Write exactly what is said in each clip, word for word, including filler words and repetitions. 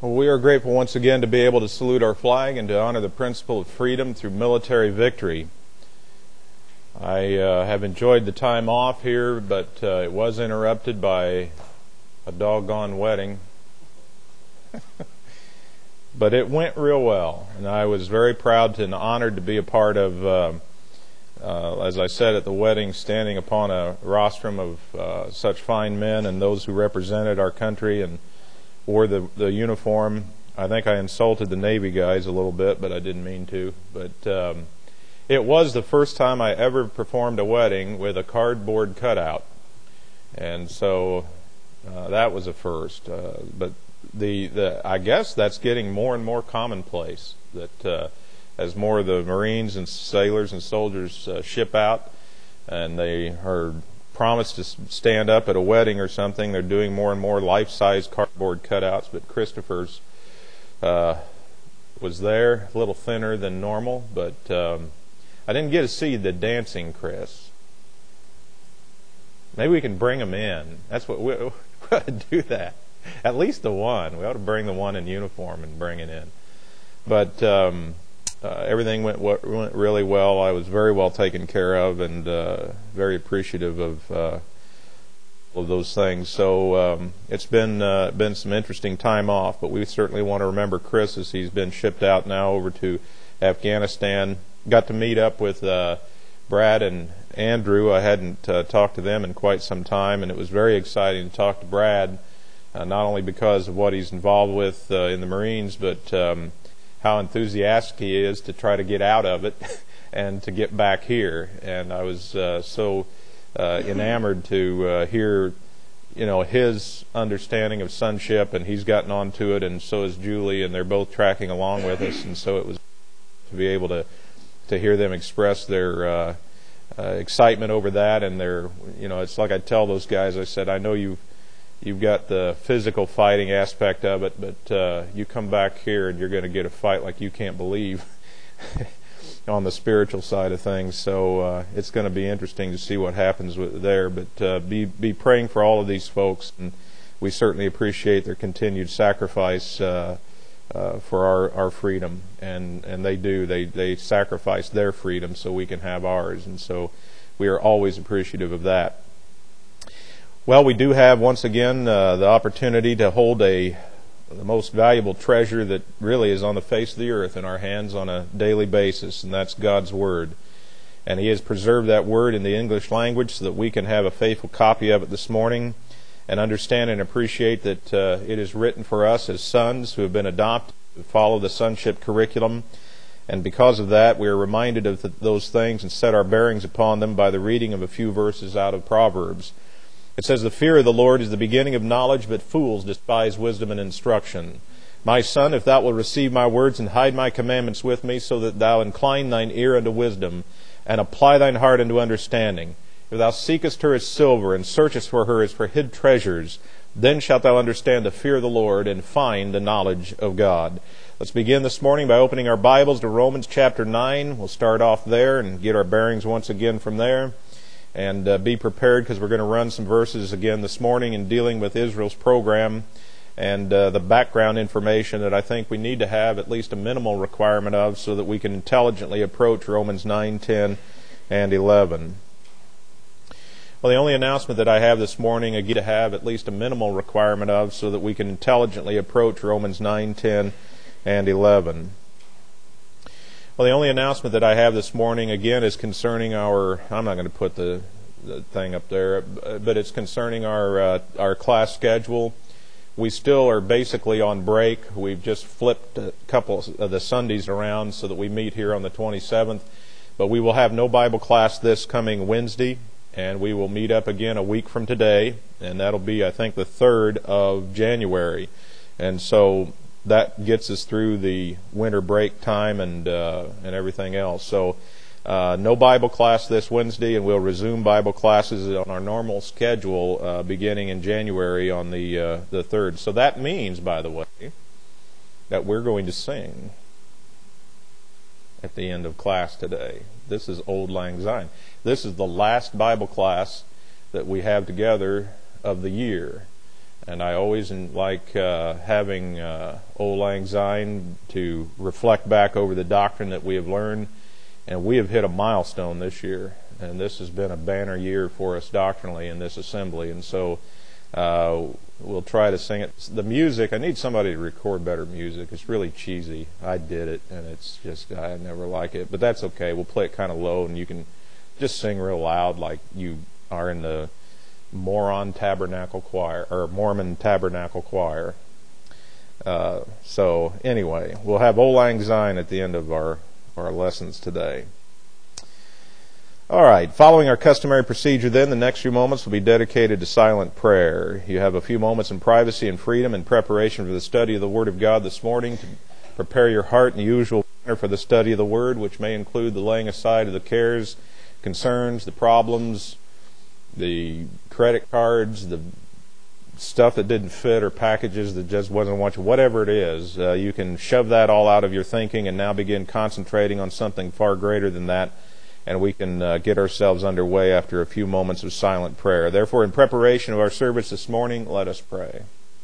Well, we are grateful once again to be able to salute our flag and to honor the principle of freedom through military victory. I uh, have enjoyed the time off here, but uh, it was interrupted by a doggone wedding. But it went real well, and I was very proud and honored to be a part of, uh, uh, as I said at the wedding, standing upon a rostrum of uh, such fine men and those who represented our country and wore the, the uniform. I think I insulted the Navy guys a little bit, but I didn't mean to. But um, it was the first time I ever performed a wedding with a cardboard cutout, and so uh, that was a first. Uh, but the, the I guess that's getting more and more commonplace, that uh, as more of the Marines and sailors and soldiers uh, ship out and they are promised to stand up at a wedding or something, they're doing more and more life-size cardboard cutouts. But Christopher's uh, was there, a little thinner than normal, but um, I didn't get to see the dancing Chris. Maybe we can bring him in. That's what we, we ought to do. That at least the one. We ought to bring the one in uniform and bring it in. But um, uh, everything went went really well. I was very well taken care of, and uh, very appreciative of uh, of those things. So um, it's been uh, been some interesting time off, but we certainly want to remember Chris as he's been shipped out now over to Afghanistan. Got to meet up with uh, Brad and Andrew. I hadn't uh, talked to them in quite some time, and it was very exciting to talk to Brad, uh, not only because of what he's involved with uh, in the Marines, but um, how enthusiastic he is to try to get out of it and to get back here. And I was uh, so uh, enamored to uh, hear, you know, his understanding of sonship, and he's gotten onto it, and so is Julie, and they're both tracking along with us. And so it was to be able to to hear them express their uh, uh, excitement over that, and their, you know, it's like I tell those guys, I said, I know you've you've got the physical fighting aspect of it, but uh, you come back here and you're going to get a fight like you can't believe on the spiritual side of things. So uh, it's going to be interesting to see what happens with there. But uh, be be praying for all of these folks, and we certainly appreciate their continued sacrifice uh, uh, for our, our freedom, and and they do they they sacrifice their freedom so we can have ours, and so we are always appreciative of that. Well, we do have, once again, uh, the opportunity to hold a the most valuable treasure that really is on the face of the earth in our hands on a daily basis, and that's God's Word. And He has preserved that Word in the English language so that we can have a faithful copy of it this morning and understand and appreciate that uh, it is written for us as sons who have been adopted to follow the sonship curriculum. And because of that, we are reminded of th- those things and set our bearings upon them by the reading of a few verses out of Proverbs. It says, "The fear of the Lord is the beginning of knowledge, but fools despise wisdom and instruction. My son, if thou wilt receive my words and hide my commandments with me, so that thou incline thine ear unto wisdom, and apply thine heart unto understanding. If thou seekest her as silver, and searchest for her as for hid treasures, then shalt thou understand the fear of the Lord, and find the knowledge of God." Let's begin this morning by opening our Bibles to Romans chapter nine. We'll start off there and get our bearings once again from there. And uh, be prepared, because we're going to run some verses again this morning in dealing with Israel's program and uh, the background information that I think we need to have at least a minimal requirement of so that we can intelligently approach Romans nine, ten, and eleven. Well, the only announcement that I have this morning, again, to have at least a minimal requirement of so that we can intelligently approach Romans nine, ten, and eleven. Well, the only announcement that I have this morning, again, is concerning our, I'm not going to put the, the thing up there, but it's concerning our uh, our class schedule. We still are basically on break. We've just flipped a couple of the Sundays around so that we meet here on the twenty-seventh. But we will have no Bible class this coming Wednesday, and we will meet up again a week from today, and that'll be, I think, the third of January. And so that gets us through the winter break time and uh, and everything else. So uh, no Bible class this Wednesday, and we'll resume Bible classes on our normal schedule uh, beginning in January on the uh, the third. So that means, by the way, that we're going to sing at the end of class today. This is Old Lang Syne. This is the last Bible class that we have together of the year. And I always like uh, having uh, Auld Lang Syne to reflect back over the doctrine that we have learned. And we have hit a milestone this year. And this has been a banner year for us doctrinally in this assembly. And so uh, we'll try to sing it. The music, I need somebody to record better music. It's really cheesy. I did it, and it's just, I never like it. But that's okay. We'll play it kind of low, and you can just sing real loud like you are in the Moron Tabernacle Choir, or Mormon Tabernacle Choir. Uh, so anyway, we'll have Auld Lang Syne at the end of our, our lessons today. All right, following our customary procedure then, the next few moments will be dedicated to silent prayer. You have a few moments in privacy and freedom in preparation for the study of the Word of God this morning to prepare your heart in the usual manner for the study of the Word, which may include the laying aside of the cares, concerns, the problems, the credit cards, the stuff that didn't fit, or packages that just wasn't watching, whatever it is. Uh, you can shove that all out of your thinking and now begin concentrating on something far greater than that, and we can uh, get ourselves underway after a few moments of silent prayer. Therefore, in preparation of our service this morning, let us pray.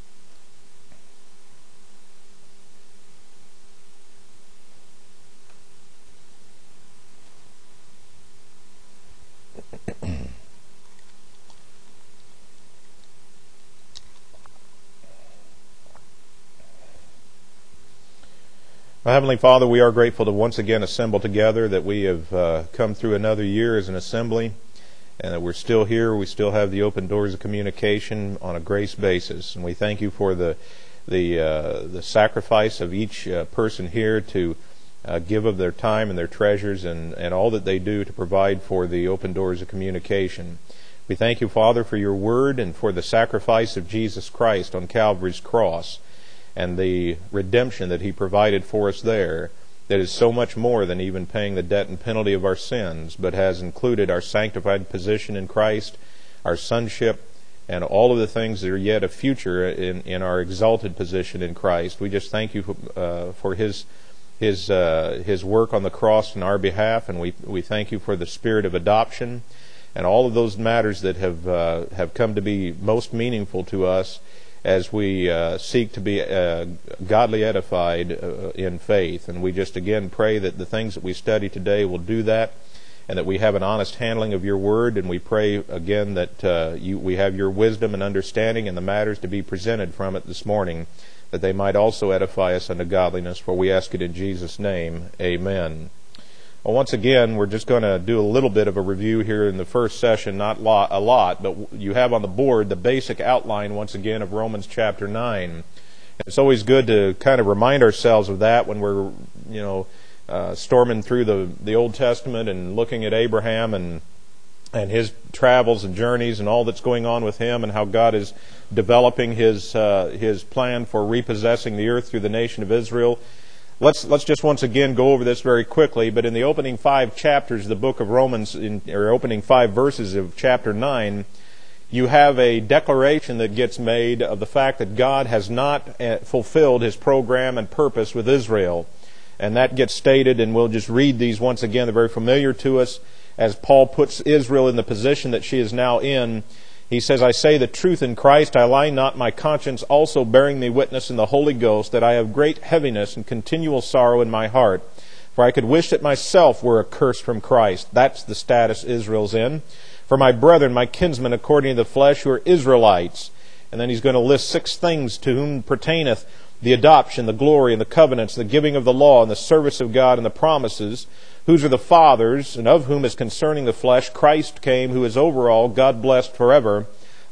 Our Heavenly Father, we are grateful to once again assemble together, that we have uh, come through another year as an assembly, and that we're still here. We still have the open doors of communication on a grace basis. And we thank you for the the uh, the sacrifice of each uh, person here to uh, give of their time and their treasures and, and all that they do to provide for the open doors of communication. We thank you, Father, for your word and for the sacrifice of Jesus Christ on Calvary's cross, and the redemption that He provided for us there, that is so much more than even paying the debt and penalty of our sins, but has included our sanctified position in Christ, our sonship, and all of the things that are yet a future in, in our exalted position in Christ. We just thank you for, uh, for His His uh, His work on the cross in our behalf, and we we thank you for the spirit of adoption and all of those matters that have uh, have come to be most meaningful to us as we uh, seek to be uh, godly edified uh, in faith. And we just again pray that the things that we study today will do that, and that we have an honest handling of your word. And we pray again that uh, you, we have your wisdom and understanding in the matters to be presented from it this morning, that they might also edify us unto godliness. For we ask it in Jesus' name. Amen. Well, once again, we're just going to do a little bit of a review here in the first session, not lot, a lot, but you have on the board the basic outline, once again, of Romans chapter nine. It's always good to kind of remind ourselves of that when we're, you know, uh, storming through the, the Old Testament and looking at Abraham and and his travels and journeys and all that's going on with him, and how God is developing his uh, his plan for repossessing the earth through the nation of Israel. Let's let's just once again go over this very quickly. But in the opening five chapters of the book of Romans, in, or opening five verses of chapter nine, you have a declaration that gets made of the fact that God has not fulfilled His program and purpose with Israel. And that gets stated, and we'll just read these once again. They're very familiar to us, as Paul puts Israel in the position that she is now in. He says, I say the truth in Christ, I lie not, my conscience also bearing me witness in the Holy Ghost, that I have great heaviness and continual sorrow in my heart. For I could wish that myself were accursed from Christ. That's the status Israel's in. For my brethren, my kinsmen, according to the flesh, who are Israelites. And then he's going to list six things to whom pertaineth the adoption, the glory, and the covenants, the giving of the law, and the service of God, and the promises, whose are the fathers, and of whom is concerning the flesh Christ came, who is over all, God blessed forever.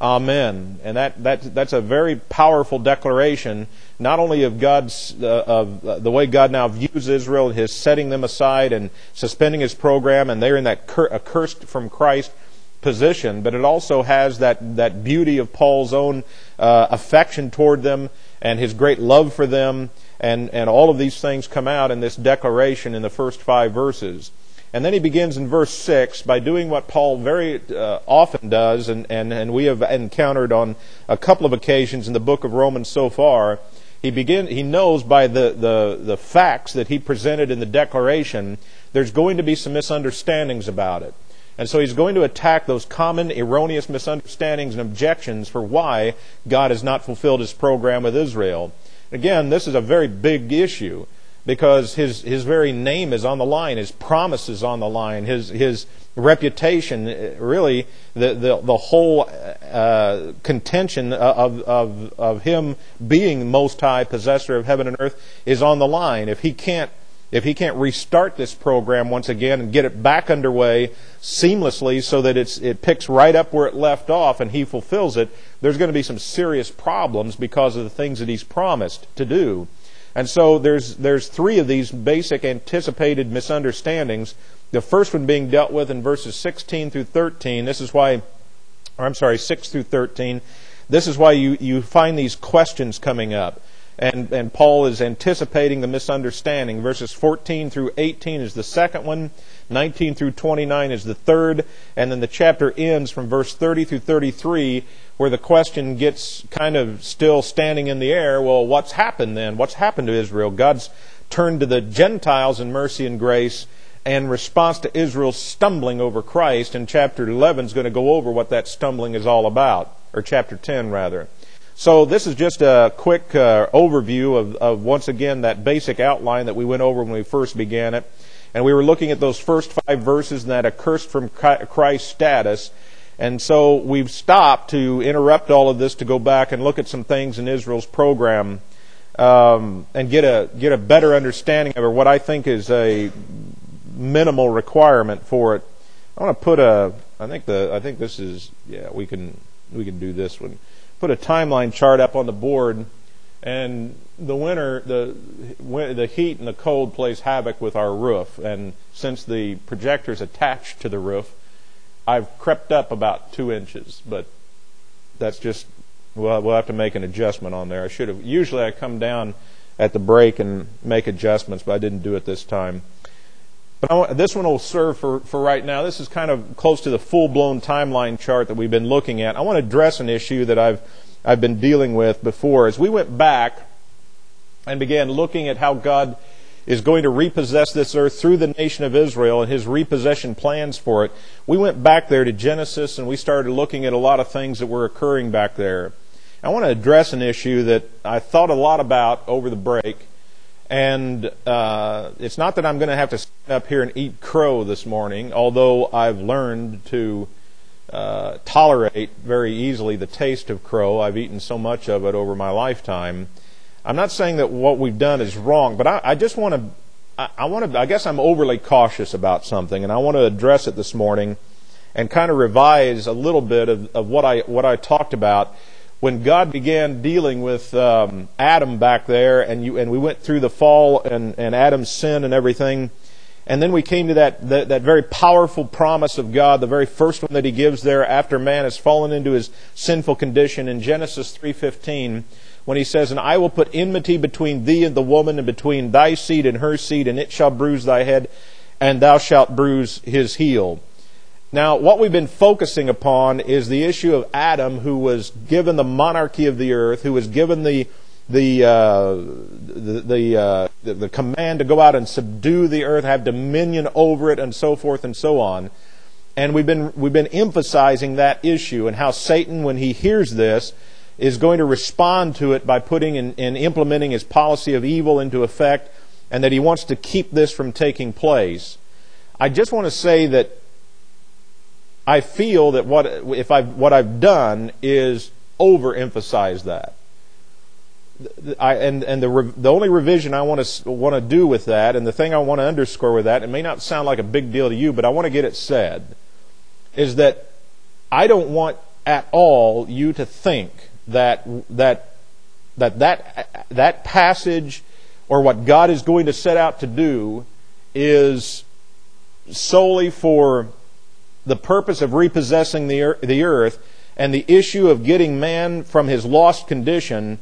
Amen. And that, that that's a very powerful declaration, not only of God's uh, of uh, the way God now views Israel, His setting them aside and suspending His program, and they're in that cur- accursed from Christ position, but it also has that that beauty of Paul's own uh, affection toward them and his great love for them, and and all of these things come out in this declaration in the first five verses. And then he begins in verse six by doing what Paul very uh, often does, and, and, and we have encountered on a couple of occasions in the book of Romans so far. He begin, he knows by the, the, the facts that he presented in the declaration, there's going to be some misunderstandings about it. And so he's going to attack those common erroneous misunderstandings and objections for why God has not fulfilled his program with Israel. Again, this is a very big issue because his his very name is on the line, his promise is on the line, his his reputation, really the the, the whole uh, contention of, of of him being Most High, possessor of heaven and earth, is on the line. If he can't If he can't restart this program once again and get it back underway seamlessly so that it's it picks right up where it left off and he fulfills it, there's going to be some serious problems because of the things that he's promised to do. And so there's there's three of these basic anticipated misunderstandings. The first one being dealt with in verses sixteen through thirteen. This is why, or I'm sorry, six through thirteen. This is why you, you find these questions coming up. And, and Paul is anticipating the misunderstanding. Verses fourteen through eighteen is the second one. nineteen through twenty-nine is the third. And then the chapter ends from verse thirty through thirty-three, where the question gets kind of still standing in the air. Well, what's happened then? What's happened to Israel? God's turned to the Gentiles in mercy and grace in response to Israel's stumbling over Christ. And chapter eleven is going to go over what that stumbling is all about. Or chapter ten, rather. So this is just a quick uh, overview of, of, once again, that basic outline that we went over when we first began it. And we were looking at those first five verses and that accursed from Christ status. And so we've stopped to interrupt all of this to go back and look at some things in Israel's program um, and get a get a better understanding of it, what I think is a minimal requirement for it. I want to put a, I think the, I think this is, yeah, we can we can do this one. Put a timeline chart up on the board, and the winter, the the heat and the cold plays havoc with our roof. And since the projector's attached to the roof, I've crept up about two inches. But that's just, well, we'll have to make an adjustment on there. I should have. Usually, I come down at the break and make adjustments, but I didn't do it this time. But I want, this one will serve for, for right now. This is kind of close to the full-blown timeline chart that we've been looking at. I want to address an issue that I've I've been dealing with before. As we went back and began looking at how God is going to repossess this earth through the nation of Israel and his repossession plans for it, we went back there to Genesis and we started looking at a lot of things that were occurring back there. I want to address an issue that I thought a lot about over the break. And uh, it's not that I'm going to have to stand up here and eat crow this morning, although I've learned to uh, tolerate very easily the taste of crow. I've eaten so much of it over my lifetime. I'm not saying that what we've done is wrong, but I, I just want to, I, I want to, I guess I'm overly cautious about something, and I want to address it this morning and kind of revise a little bit of, of what I what I talked about when God began dealing with um, Adam back there, and you and we went through the fall and, and Adam's sin and everything, and then we came to that, that that very powerful promise of God, the very first one that He gives there after man has fallen into his sinful condition in Genesis three fifteen, when He says, "And I will put enmity between thee and the woman, and between thy seed and her seed, and it shall bruise thy head, and thou shalt bruise his heel." Now, what we've been focusing upon is the issue of Adam, who was given the monarchy of the earth, who was given the the uh, the the, uh, the the command to go out and subdue the earth, have dominion over it, and so forth and so on. And we've been we've been emphasizing that issue and how Satan, when he hears this, is going to respond to it by putting and in, in implementing his policy of evil into effect, and that he wants to keep this from taking place. I just want to say that I feel that what if I what I've done is overemphasize that. I, and and the the only revision I want to want to do with that, and the thing I want to underscore with that, it may not sound like a big deal to you, but I want to get it said, is that I don't want at all you to think that that that that that passage or what God is going to set out to do is solely for the purpose of repossessing the earth, the earth, and the issue of getting man from his lost condition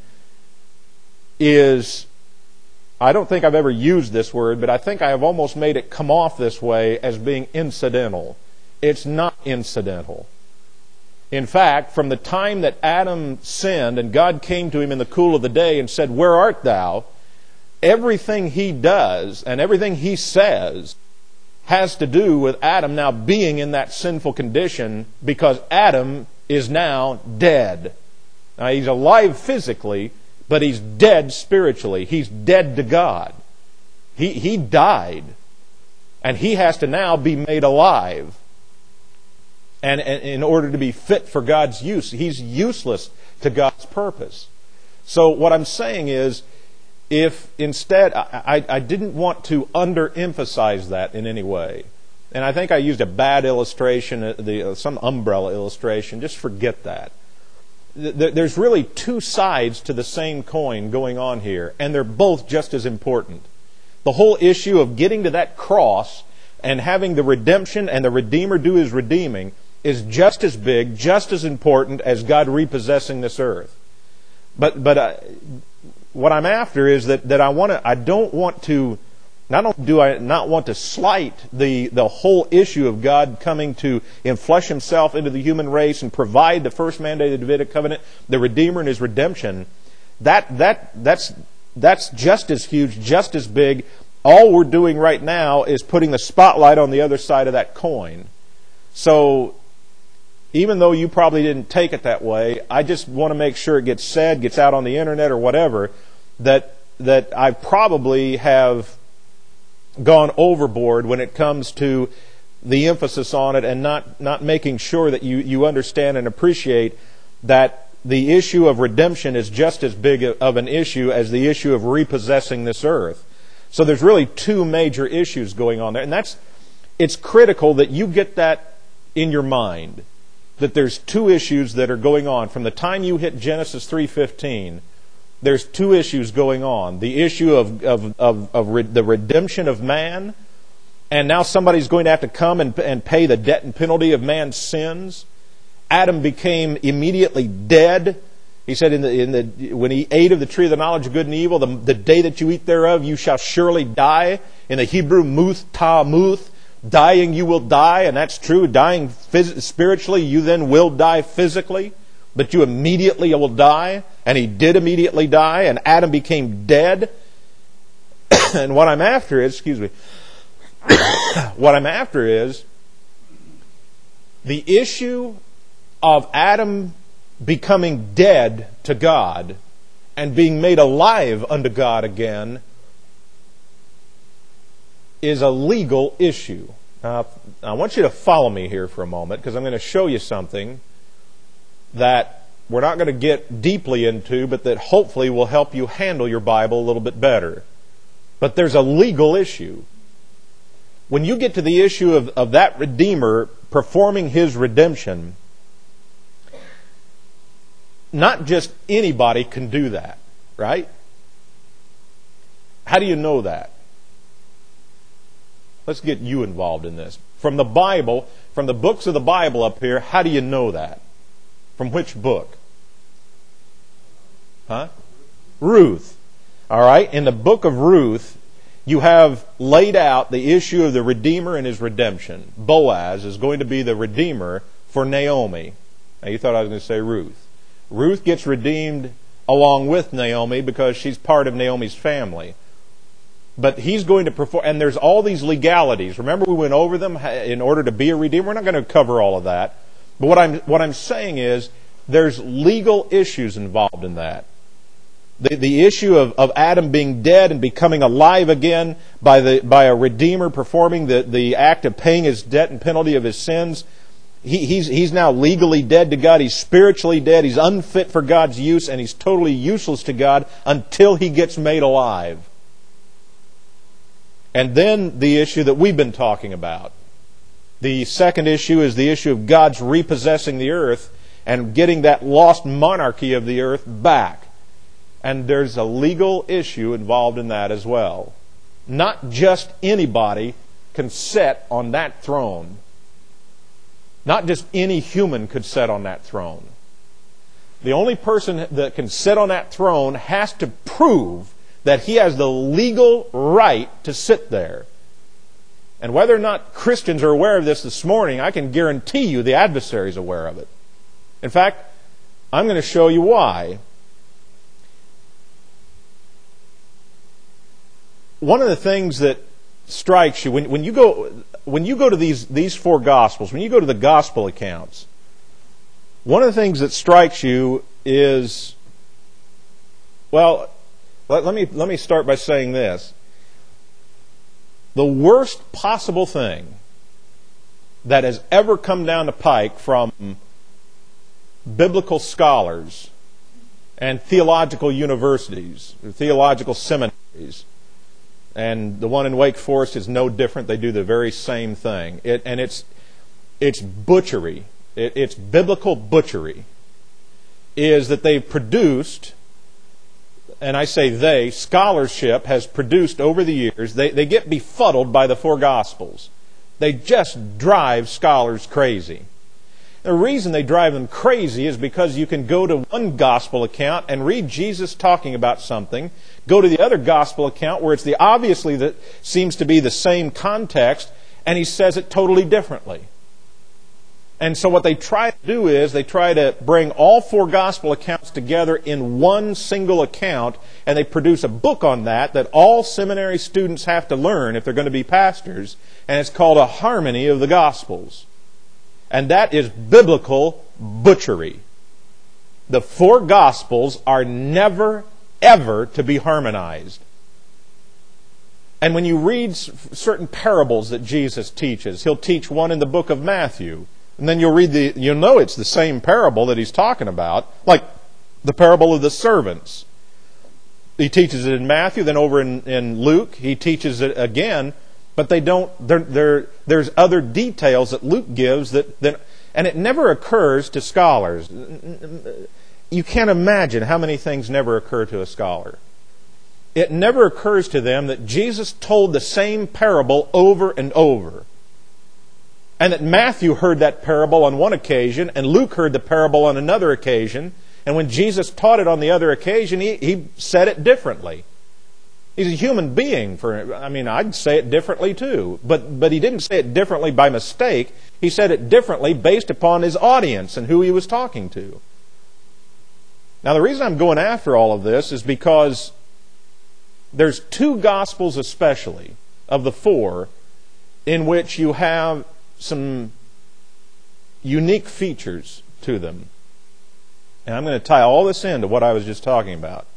is, I don't think I've ever used this word, but I think I have almost made it come off this way as being incidental. It's not incidental. In fact, from the time that Adam sinned and God came to him in the cool of the day and said, "Where art thou?" everything he does and everything he says has to do with Adam now being in that sinful condition because Adam is now dead. Now, he's alive physically, but he's dead spiritually. He's dead to God. He, he died. And he has to now be made alive. And, and in order to be fit for God's use, he's useless to God's purpose. So what I'm saying is, if instead, I, I, I didn't want to underemphasize that in any way. And I think I used a bad illustration, the, some umbrella illustration. Just forget that. There's really two sides to the same coin going on here, and they're both just as important. The whole issue of getting to that cross and having the redemption and the Redeemer do His redeeming is just as big, just as important as God repossessing this earth. But but uh, what I'm after is that, that I want to I don't want to not only do I not want to slight the the whole issue of God coming to enflesh Himself into the human race and provide the first mandate of the Davidic covenant, the Redeemer and His redemption. That that that's that's just as huge, just as big. All we're doing right now is putting the spotlight on the other side of that coin. So even though you probably didn't take it that way, I just want to make sure it gets said, gets out on the internet or whatever, that that I probably have gone overboard when it comes to the emphasis on it and not, not making sure that you, you understand and appreciate that the issue of redemption is just as big of an issue as the issue of repossessing this earth. So there's really two major issues going on there. And that's, it's critical that you get that in your mind, that there's two issues that are going on. From the time you hit Genesis three fifteen, there's two issues going on. The issue of, of, of, of re- the redemption of man, and now somebody's going to have to come and, and pay the debt and penalty of man's sins. Adam became immediately dead. He said, in the, in the, when he ate of the tree of the knowledge of good and evil, the, the day that you eat thereof, you shall surely die. In the Hebrew, muth ta muth, dying you will die, and that's true. Dying phys- spiritually, you then will die physically, but you immediately will die. And he did immediately die, and Adam became dead. And what I'm after is, excuse me, what I'm after is the issue of Adam becoming dead to God and being made alive unto God again is a legal issue. Now, I want you to follow me here for a moment, because I'm going to show you something that we're not going to get deeply into, but that hopefully will help you handle your Bible a little bit better. But there's a legal issue. When you get to the issue of, of that Redeemer performing His redemption, not just anybody can do that, right? How do you know that? Let's get you involved in this. From the Bible, from the books of the Bible up here, how do you know that? From which book? Huh? Ruth. All right. In the book of Ruth, you have laid out the issue of the Redeemer and His redemption. Boaz is going to be the Redeemer for Naomi. Now, you thought I was going to say Ruth. Ruth gets redeemed along with Naomi because she's part of Naomi's family. But he's going to perform, and there's all these legalities. Remember, we went over them in order to be a Redeemer. We're not going to cover all of that. But what I'm what I'm saying is there's legal issues involved in that. The the issue of, of Adam being dead and becoming alive again by the by a Redeemer performing the, the act of paying his debt and penalty of his sins. He, he's he's now legally dead to God. He's spiritually dead. He's unfit for God's use, and he's totally useless to God until he gets made alive. And then the issue that we've been talking about. The second issue is the issue of God's repossessing the earth and getting that lost monarchy of the earth back. And there's a legal issue involved in that as well. Not just anybody can sit on that throne. Not just any human could sit on that throne. The only person that can sit on that throne has to prove that he has the legal right to sit there. And whether or not Christians are aware of this this morning, I can guarantee you the adversary is aware of it. In fact, I'm going to show you why. One of the things that strikes you, when, when you go, when you go to these, these four Gospels, when you go to the Gospel accounts, one of the things that strikes you is, well, let, let me let me start by saying this. The worst possible thing that has ever come down the pike from biblical scholars and theological universities, or theological seminaries, and the one in Wake Forest is no different. They do the very same thing. It, and it's it's butchery. It, it's biblical butchery. Is that they've produced, and I say they, scholarship has produced over the years, they, they get befuddled by the four Gospels. They just drive scholars crazy. The reason they drive them crazy is because you can go to one Gospel account and read Jesus talking about something, go to the other Gospel account where it's the obviously that seems to be the same context, and he says it totally differently. And so what they try to do is they try to bring all four Gospel accounts together in one single account, and they produce a book on that that all seminary students have to learn if they're going to be pastors, and it's called A Harmony of the Gospels. And that is biblical butchery. The four Gospels are never, ever to be harmonized. And when you read certain parables that Jesus teaches, He'll teach one in the book of Matthew, and then you'll read the, you'll know it's the same parable that He's talking about, like the parable of the servants. He teaches it in Matthew, then over in, in Luke, He teaches it again, but they don't, they're, they're, there's other details that Luke gives that, that, and it never occurs to scholars. You can't imagine how many things never occur to a scholar. It never occurs to them that Jesus told the same parable over and over. And that Matthew heard that parable on one occasion, and Luke heard the parable on another occasion, and when Jesus taught it on the other occasion, he, he said it differently. He's a human being. For I mean, I'd say it differently too. But, but he didn't say it differently by mistake. He said it differently based upon his audience and who he was talking to. Now, the reason I'm going after all of this is because there's two Gospels especially, of the four, in which you have some unique features to them. And I'm going to tie all this into what I was just talking about.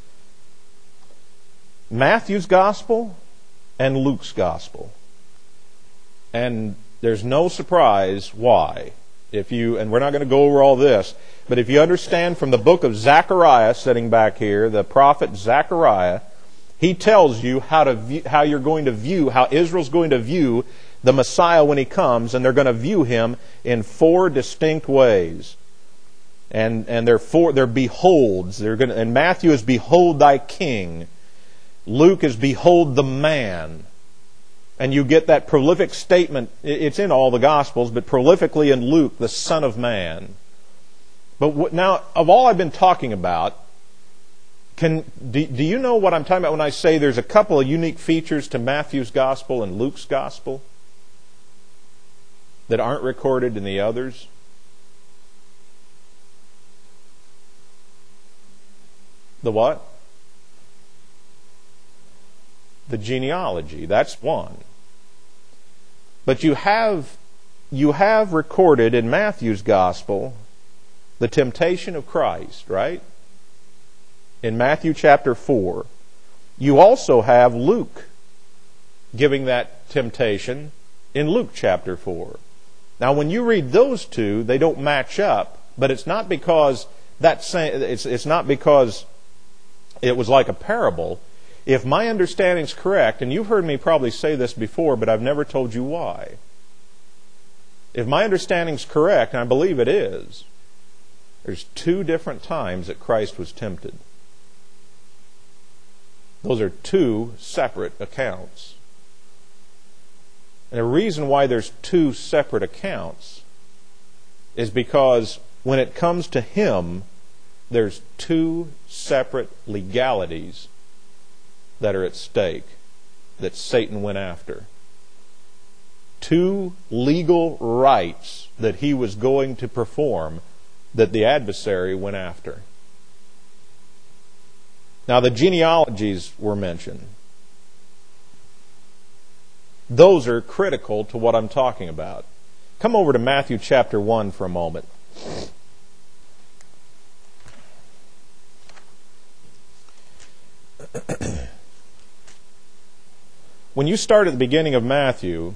Matthew's Gospel and Luke's Gospel. And there's no surprise why. If you, and we're not going to go over all this, but if you understand from the book of Zechariah, sitting back here, the prophet Zechariah, he tells you how to view, how you're going to view, how Israel's going to view the Messiah when He comes, and they're going to view Him in four distinct ways. And and they're four, they're beholds. They're going to, and Matthew is behold thy king. Luke is behold the man. And you get that prolific statement, it's in all the Gospels, but prolifically in Luke, the Son of Man. But what, now, of all I've been talking about, can do, do you know what I'm talking about when I say there's a couple of unique features to Matthew's Gospel and Luke's Gospel that aren't recorded in the others? The what? The genealogy. That's one. But you have you have recorded in Matthew's Gospel the temptation of Christ, right? In Matthew chapter four. You also have Luke giving that temptation in Luke chapter four. Now, when you read those two, they don't match up, but it's not because that it's it's not because it was like a parable. If my understanding's correct, and you've heard me probably say this before, but I've never told you why. If my understanding's correct, and I believe it is, there's two different times that Christ was tempted. Those are two separate accounts. And the reason why there's two separate accounts is because when it comes to Him, there's two separate legalities that are at stake that Satan went after. Two legal rights that he was going to perform that the adversary went after. Now, the genealogies were mentioned. Those are critical to what I'm talking about. Come over to Matthew chapter one for a moment. When you start at the beginning of Matthew,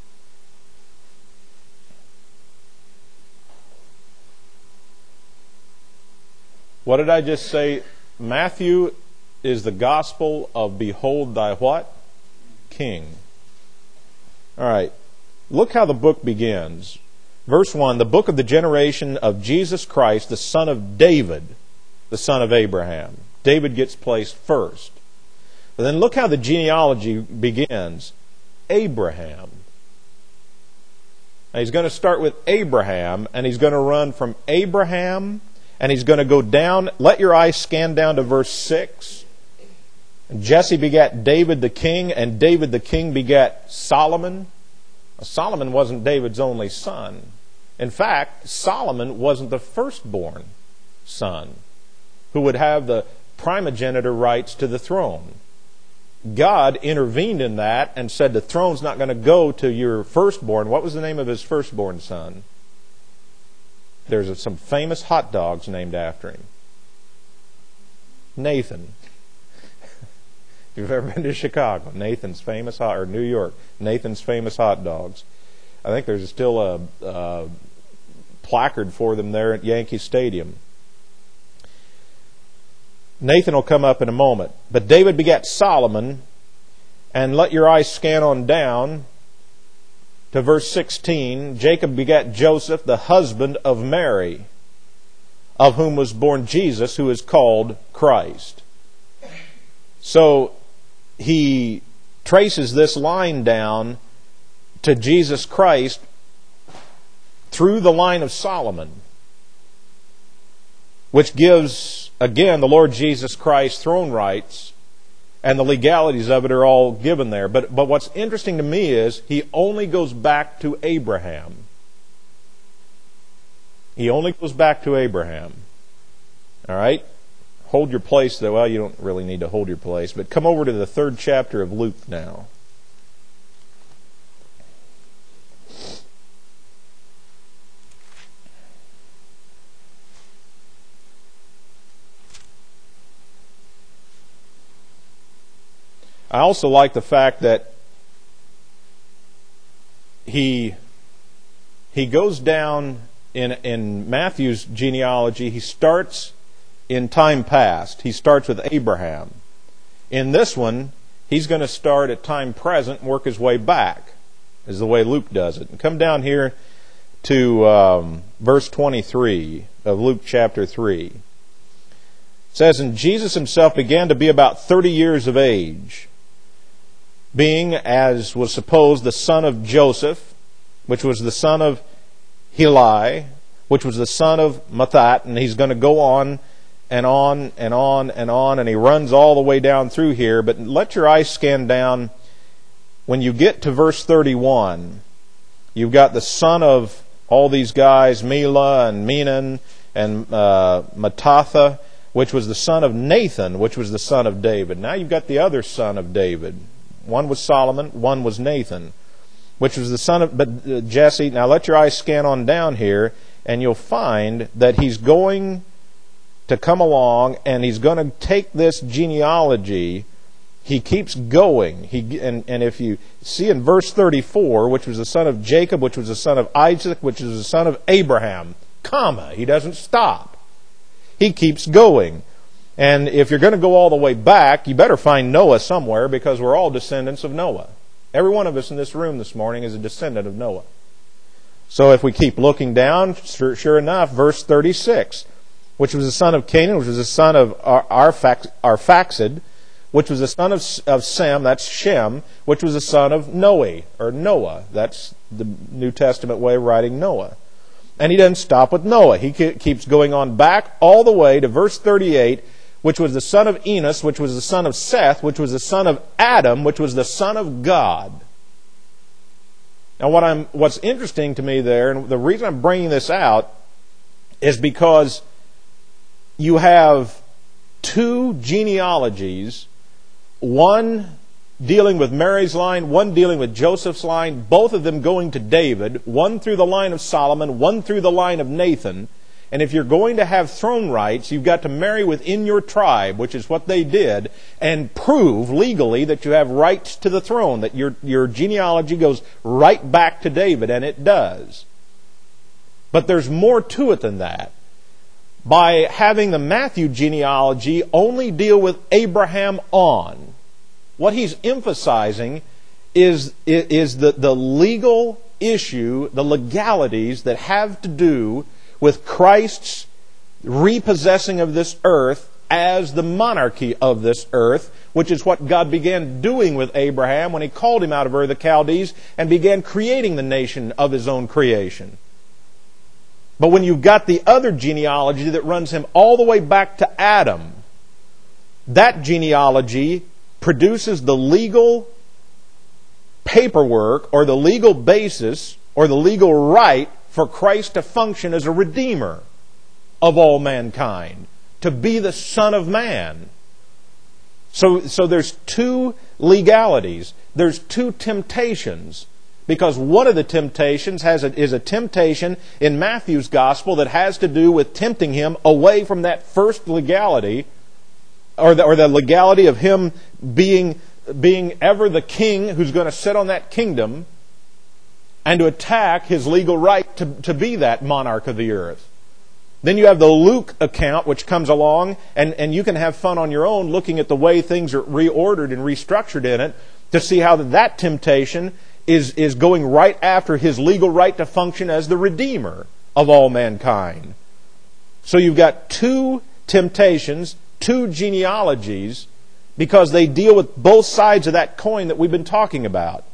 what did I just say? Matthew is the gospel of behold thy what? King. All right. Look how the book begins. Verse one, the book of the generation of Jesus Christ, the son of David, the son of Abraham. David gets placed first. But then look how the genealogy begins. Abraham. Now he's going to start with Abraham, and he's going to run from Abraham, and he's going to go down. Let your eyes scan down to verse six. Jesse begat David the king, and David the king begat Solomon. Solomon wasn't David's only son. In fact, Solomon wasn't the firstborn son who would have the primogeniture rights to the throne. God intervened in that and said the throne's not going to go to your firstborn. What was the name of his firstborn son? There's some famous hot dogs named after him. Nathan. If you've ever been to Chicago, Nathan's famous hot, or New York, Nathan's famous hot dogs. I think there's still a, a placard for them there at Yankee Stadium. Nathan will come up in a moment. But David begat Solomon, and let your eyes scan on down to verse sixteen. Jacob begat Joseph, the husband of Mary, of whom was born Jesus, who is called Christ. So he traces this line down to Jesus Christ through the line of Solomon, which gives, again, the Lord Jesus Christ throne rights, and the legalities of it are all given there. But, but what's interesting to me is he only goes back to Abraham. He only goes back to Abraham. All right? Hold your place, though. Well, you don't really need to hold your place. But come over to the third chapter of Luke now. I also like the fact that he he goes down in in Matthew's genealogy. He starts in time past. He starts with Abraham. In this one, he's going to start at time present and work his way back, is the way Luke does it. And come down here to um, verse twenty-three of Luke chapter three. It says, and Jesus himself began to be about thirty years of age, being, as was supposed, the son of Joseph, which was the son of Heli, which was the son of Mathat, and he's going to go on and on and on and on, and he runs all the way down through here. But let your eyes scan down. When you get to verse thirty-one, you've got the son of all these guys, Mila and Menon and uh, Mattatha, which was the son of Nathan, which was the son of David. Now you've got the other son of David. One was Solomon, one was Nathan, which was the son of but uh, Jesse. Now let your eyes scan on down here, and you'll find that he's going to come along, and he's going to take this genealogy. He keeps going. He and, and if you see in verse thirty-four, which was the son of Jacob, which was the son of Isaac, which was the son of Abraham, comma, he doesn't stop. He keeps going. And if you're going to go all the way back, you better find Noah somewhere, because we're all descendants of Noah. Every one of us in this room this morning is a descendant of Noah. So if we keep looking down, sure, sure enough, verse thirty-six, which was the son of Canaan, which was the son of Arphaxad, which was the son of, of Sem, that's Shem, which was the son of Noe, or Noah. That's the New Testament way of writing Noah. And he doesn't stop with Noah. He keeps going on back all the way to verse thirty-eight, which was the son of Enos, which was the son of Seth, which was the son of Adam, which was the son of God. Now what I'm, what's interesting to me there, and the reason I'm bringing this out, is because you have two genealogies, one dealing with Mary's line, one dealing with Joseph's line, both of them going to David, one through the line of Solomon, one through the line of Nathan. And if you're going to have throne rights, you've got to marry within your tribe, which is what they did, and prove legally that you have rights to the throne, that your, your genealogy goes right back to David, and it does. But there's more to it than that. By having the Matthew genealogy only deal with Abraham on, what he's emphasizing is, is the, the legal issue, the legalities that have to do with Christ's repossessing of this earth as the monarchy of this earth, which is what God began doing with Abraham when He called him out of Ur of the Chaldees and began creating the nation of His own creation. But when you've got the other genealogy that runs him all the way back to Adam, that genealogy produces the legal paperwork or the legal basis or the legal right for Christ to function as a redeemer of all mankind, to be the Son of Man. So, so there's two legalities. There's two temptations. Because one of the temptations has a, is a temptation in Matthew's gospel that has to do with tempting him away from that first legality, or the, or the legality of him being, being ever the king who's going to sit on that kingdom, and to attack his legal right to, to be that monarch of the earth. Then you have the Luke account, which comes along, and, and you can have fun on your own looking at the way things are reordered and restructured in it to see how that temptation is, is going right after his legal right to function as the Redeemer of all mankind. So you've got two temptations, two genealogies, because they deal with both sides of that coin that we've been talking about.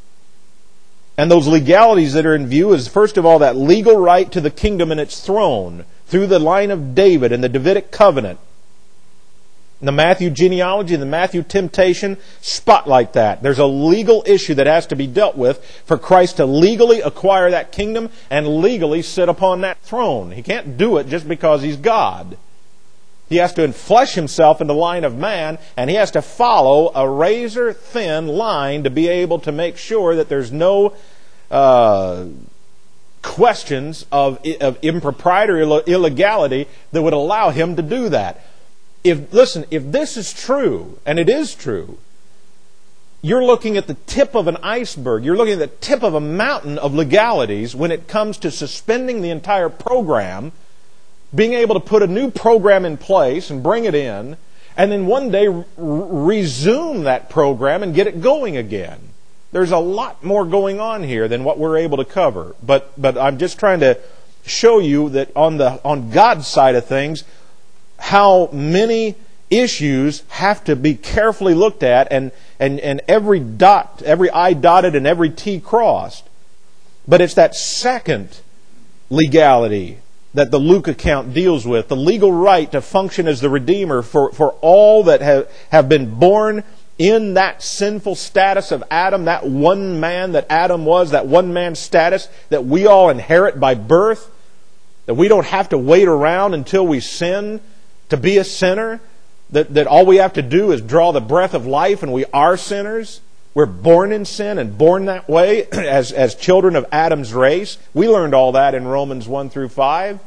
And those legalities that are in view is, first of all, that legal right to the kingdom and its throne through the line of David and the Davidic covenant. And the Matthew genealogy and the Matthew temptation spotlight that. There's a legal issue that has to be dealt with for Christ to legally acquire that kingdom and legally sit upon that throne. He can't do it just because He's God. He has to enflesh Himself in the line of man, and He has to follow a razor-thin line to be able to make sure that there's no uh, questions of, of impropriety or illegality that would allow Him to do that. If, listen, if this is true, and it is true, you're looking at the tip of an iceberg. You're looking at the tip of a mountain of legalities when it comes to suspending the entire program, being able to put a new program in place and bring it in, and then one day r- resume that program and get it going again. There's a lot more going on here than what we're able to cover. But but I'm just trying to show you that on the on God's side of things, how many issues have to be carefully looked at, and, and, and every dot, every I dotted and every T crossed. But it's that second legality that the Luke account deals with, the legal right to function as the Redeemer for, for all that have, have been born in that sinful status of Adam, that one man that Adam was, that one man status that we all inherit by birth, that we don't have to wait around until we sin to be a sinner, that, that all we have to do is draw the breath of life and we are sinners. We're born in sin and born that way as, as children of Adam's race. We learned all that in Romans one through five.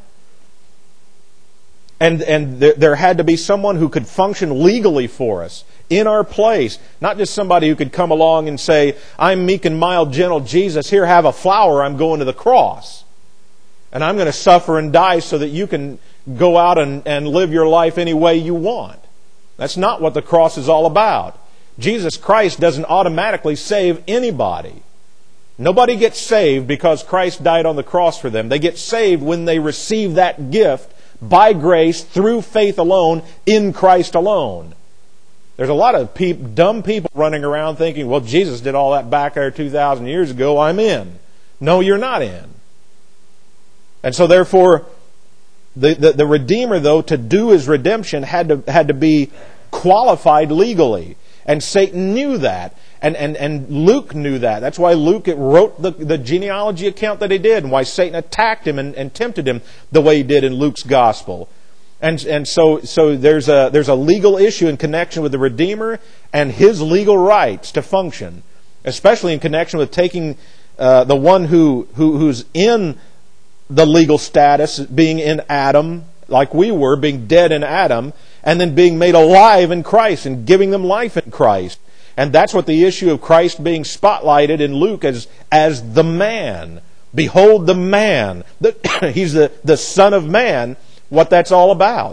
And, and there, there had to be someone who could function legally for us, in our place. Not just somebody who could come along and say, I'm meek and mild, gentle Jesus, here, have a flower, I'm going to the cross. And I'm going to suffer and die so that you can go out and, and live your life any way you want. That's not what the cross is all about. Jesus Christ doesn't automatically save anybody. Nobody gets saved because Christ died on the cross for them. They get saved when they receive that gift by grace through faith alone in Christ alone. There's a lot of peop- dumb people running around thinking, well, Jesus did all that back there two thousand years ago, I'm in. No, you're not in. And so therefore, the, the, the Redeemer, though, to do His redemption had to, had to be qualified legally. And Satan knew that. And, and, and Luke knew that. That's why Luke wrote the, the genealogy account that he did, and why Satan attacked him and, and tempted him the way he did in Luke's gospel. And and so so there's a there's a legal issue in connection with the Redeemer and his legal rights to function, especially in connection with taking uh, the one who, who who's in the legal status, being in Adam, like we were, being dead in Adam, and then being made alive in Christ and giving them life in Christ. And that's what the issue of Christ being spotlighted in Luke as as the man. Behold the man. The, he's the, the Son of Man. What that's all about.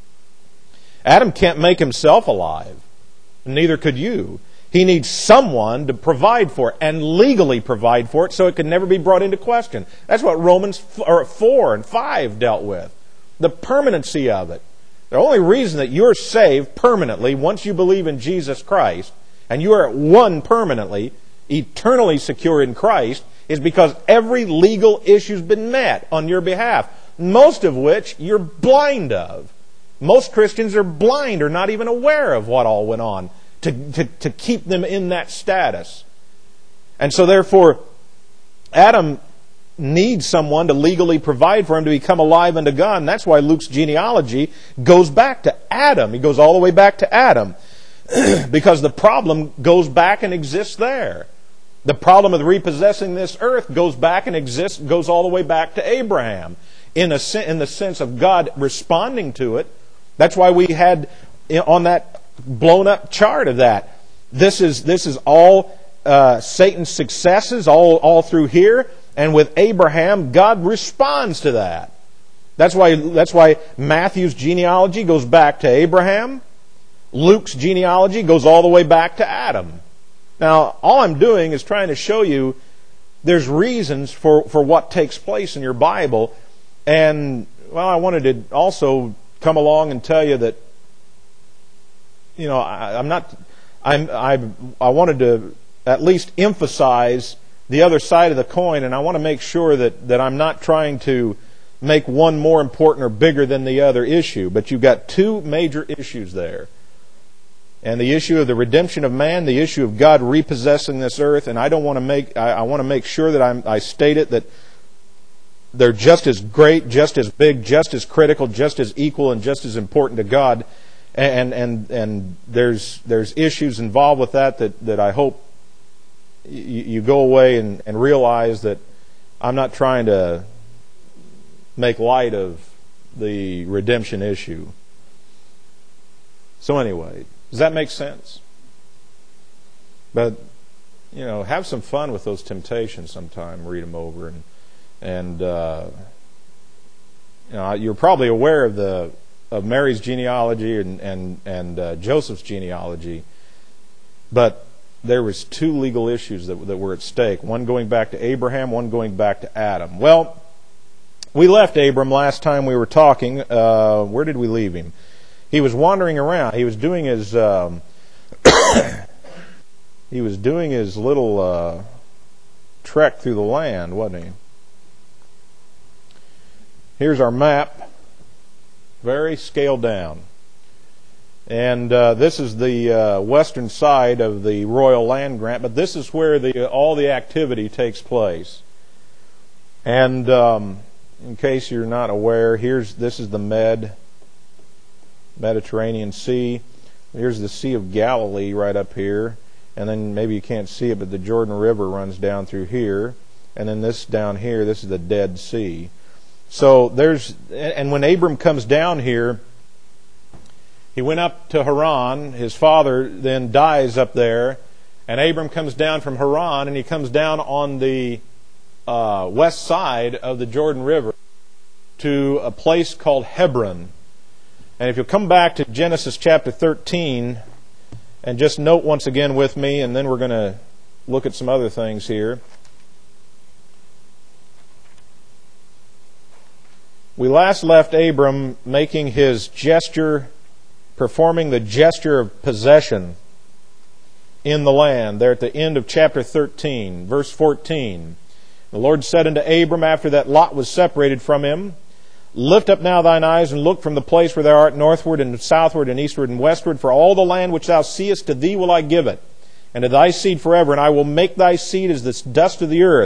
Adam can't make himself alive. Neither could you. He needs someone to provide for it and legally provide for it so it can never be brought into question. That's what Romans four and five dealt with. The permanency of it. The only reason that you're saved permanently once you believe in Jesus Christ, and you are at one permanently, eternally secure in Christ, is because every legal issue's been met on your behalf. Most of which you're blind of. Most Christians are blind or not even aware of what all went on to, to, to keep them in that status. And so therefore, Adam needs someone to legally provide for him to become alive unto God. And that's why Luke's genealogy goes back to Adam. He goes all the way back to Adam. Because the problem goes back and exists there. The problem of repossessing this earth goes back and exists, goes all the way back to Abraham. In, a, in the sense of God responding to it. That's why we had on that blown up chart of that. This is this is all uh, Satan's successes all, all through here. And with Abraham, God responds to that. That's why, that's why Matthew's genealogy goes back to Abraham. Luke's genealogy goes all the way back to Adam. Now, all I'm doing is trying to show you there's reasons for, for what takes place in your Bible. And, well, I wanted to also come along and tell you that, you know, I, I'm not, I'm, I, I wanted to at least emphasize the other side of the coin, and I want to make sure that, that I'm not trying to make one more important or bigger than the other issue. But you've got two major issues there. And the issue of the redemption of man, the issue of God repossessing this earth, and I don't want to make, I, I want to make sure that I'm, I state it that they're just as great, just as big, just as critical, just as equal, and just as important to God. And and and there's there's issues involved with that that, that I hope you, you go away and, and realize that I'm not trying to make light of the redemption issue. So anyway, does that make sense? But, you know, have some fun with those temptations sometime. Read them over and And uh, you know, you're probably aware of the of Mary's genealogy and and and uh, Joseph's genealogy, but there was two legal issues that that were at stake. One going back to Abraham, one going back to Adam. Well, we left Abram last time we were talking. Uh, where did we leave him? He was wandering around. He was doing his um, he was doing his little uh, trek through the land, wasn't he? Here's our map, very scaled down. And uh, this is the uh, western side of the royal land grant, but this is where the all the activity takes place. And um, in case you're not aware, here's this is the Med, Mediterranean Sea. Here's the Sea of Galilee right up here. And then maybe you can't see it, but the Jordan River runs down through here. And then this down here, this is the Dead Sea. So there's, and when Abram comes down here, he went up to Haran. His father then dies up there, and Abram comes down from Haran, and he comes down on the uh, west side of the Jordan River to a place called Hebron. And if you'll come back to Genesis chapter thirteen, and just note once again with me, and then we're going to look at some other things here. We last left Abram making his gesture, performing the gesture of possession in the land, there at the end of chapter thirteen, verse fourteen. The Lord said unto Abram, after that Lot was separated from him, Lift up now thine eyes, and look from the place where thou art northward, and southward, and eastward, and westward, for all the land which thou seest, to thee will I give it, and to thy seed forever, and I will make thy seed as the dust of the earth.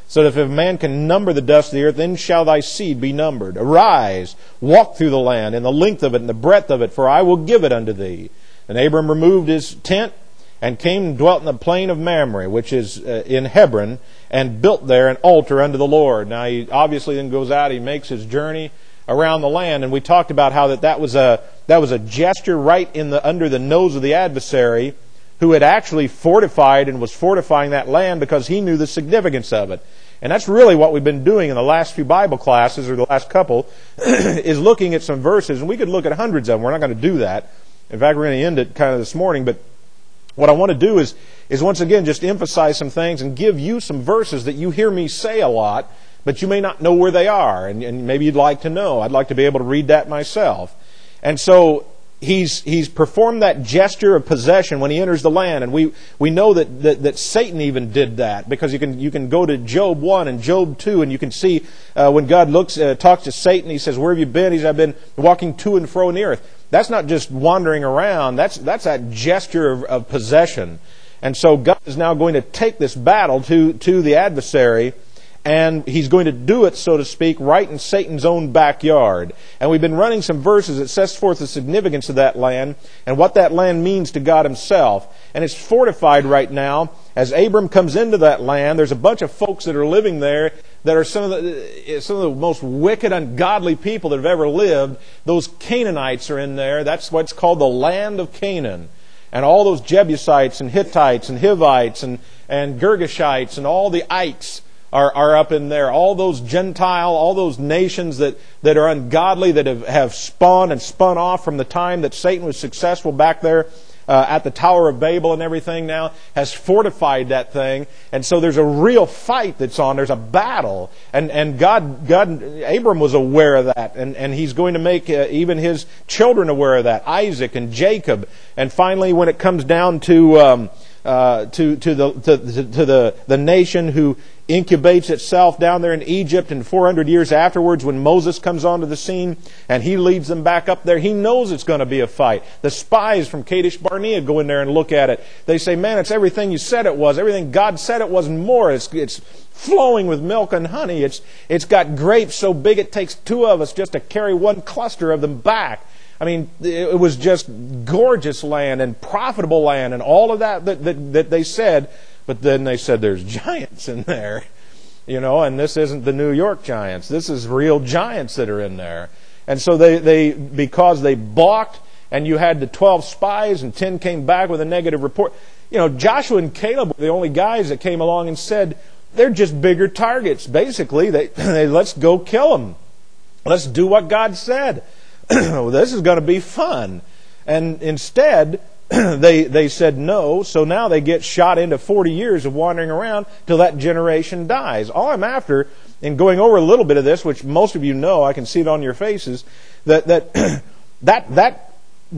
so that if a man can number the dust of the earth, then shall thy seed be numbered. Arise, walk through the land, in the length of it and the breadth of it, for I will give it unto thee. And Abram removed his tent, and came and dwelt in the plain of Mamre, which is uh, in Hebron, and built there an altar unto the Lord. Now he obviously then goes out, he makes his journey around the land, and we talked about how that, that was a that was a gesture right in the under the nose of the adversary, who had actually fortified and was fortifying that land because he knew the significance of it. And that's really what we've been doing in the last few Bible classes, or the last couple, is looking at some verses, and we could look at hundreds of them. We're not going to do that. In fact, we're going to end it kind of this morning, but what I want to do is, is once again just emphasize some things and give you some verses that you hear me say a lot, but you may not know where they are, and, and maybe you'd like to know. I'd like to be able to read that myself. And so he's he's performed that gesture of possession when he enters the land, and we, we know that, that, that Satan even did that, because you can you can go to Job one and Job two, and you can see uh, when God looks uh, talks to Satan, he says, "Where have you been?" He says, "I've been walking to and fro in the earth." That's not just wandering around. That's that's that gesture of, of possession. And so God is now going to take this battle to, to the adversary, and He's going to do it, so to speak, right in Satan's own backyard. And we've been running some verses that sets forth the significance of that land and what that land means to God Himself. And it's fortified right now. As Abram comes into that land, there's a bunch of folks that are living there that are some of the some of the most wicked, ungodly people that have ever lived. Those Canaanites are in there. That's what's called the land of Canaan. And all those Jebusites and Hittites and Hivites and, and Girgashites and all the ites are, are up in there. All those Gentile, all those nations that, that are ungodly, that have, have spawned and spun off from the time that Satan was successful back there Uh, at the Tower of Babel and everything now, has fortified that thing. And so there's a real fight that's on. There's a battle. And and God, God Abram was aware of that. And, and He's going to make uh, even his children aware of that. Isaac and Jacob. And finally, when it comes down to um, uh, to to the to, to the the nation who incubates itself down there in Egypt, and four hundred years afterwards when Moses comes onto the scene and he leads them back up there, he knows it's going to be a fight. The spies from Kadesh Barnea go in there and look at it. They say, "Man, it's everything you said it was. Everything God said it was and more. It's, it's flowing with milk and honey. It's, it's got grapes so big it takes two of us just to carry one cluster of them back." I mean, it was just gorgeous land and profitable land and all of that that, that, that they said. But then they said there's giants in there, you know, and this isn't the New York Giants. This is real giants that are in there. And so they, they because they balked, and you had the twelve spies and ten came back with a negative report. You know, Joshua and Caleb were the only guys that came along and said, they're just bigger targets. Basically, they, they let's go kill them. Let's do what God said. Well, this is going to be fun. And instead, they they said no, so now they get shot into forty years of wandering around till that generation dies. All I'm after, in going over a little bit of this, which most of you know, I can see it on your faces, that that that that